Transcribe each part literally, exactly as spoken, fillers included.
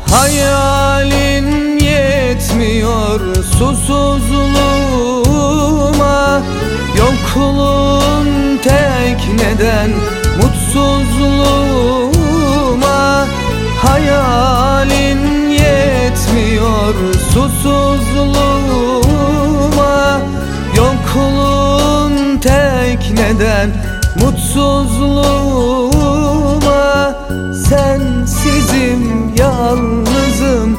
Hayalin yetmiyor susuzluğuma, yokluğun tek neden mutsuzluğuma. Hayalin yetmiyor susuzluğuma, yokluğun tek neden mutsuzluğuma. Sensizim, yalnızım,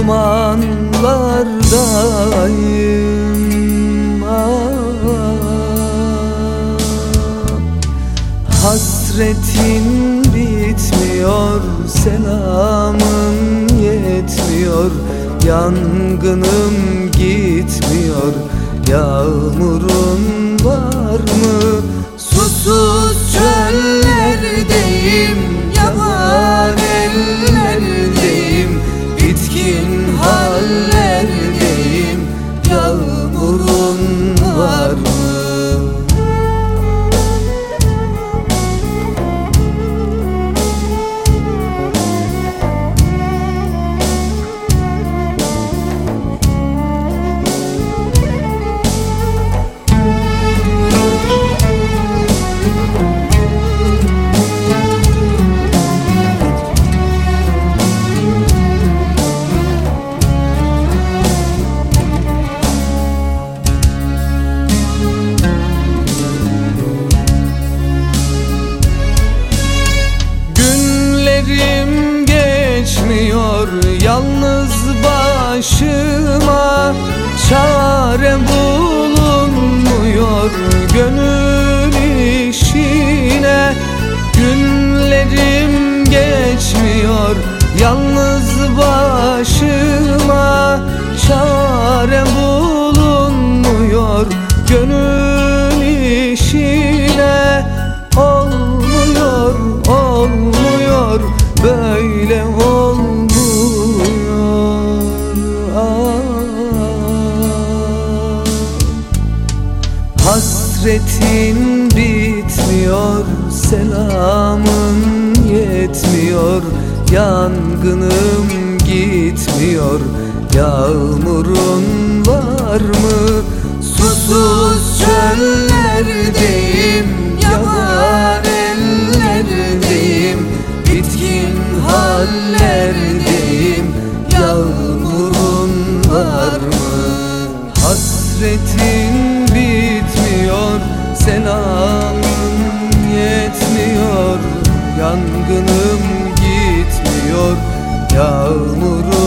dumanlardayım. Ah, hasretin bitmiyor, selamın yetmiyor, yangınım gitmiyor. Yağmurun var mı? Susuz çöllerdeyim, yaban ellerdeyim, bitkin hallerdeyim. Yağmurun var mı? Günlerim geçmiyor yalnız başıma, çare bulunmuyor gönül işine. Günlerim geçmiyor yalnız başıma, çare bulunmuyor gönül işine. Olmuyor, olmuyor, böyle olmuyor. Ah, hasretin bitmiyor, selamın yetmiyor, yangınım gitmiyor. Yağmurun var mı? Susuz çöllerdeyim, yaban ellerdeyim, bitkin hallerdeyim. Yağmurun var mı? Hasretin bitmiyor, selamın yetmiyor, yangınım gitmiyor. Yağmurun